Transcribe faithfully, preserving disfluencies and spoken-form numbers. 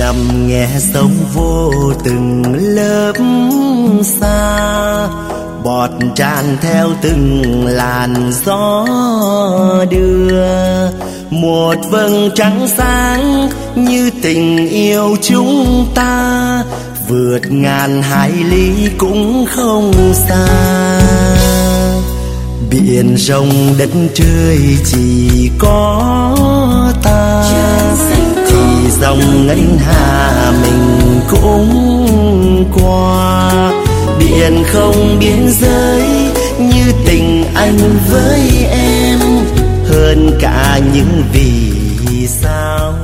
nằm nghe sóng vô từng lớp xa, bọt tràn theo từng làn gió đưa. Một vầng trăng sáng như tình yêu chúng ta, vượt ngàn hải lý cũng không xa. Biển rộng đất trời chỉ có ta, thì dòng ngân hà mình cũng qua. Biển không biên giới như tình anh với em, hơn cả những vì sao.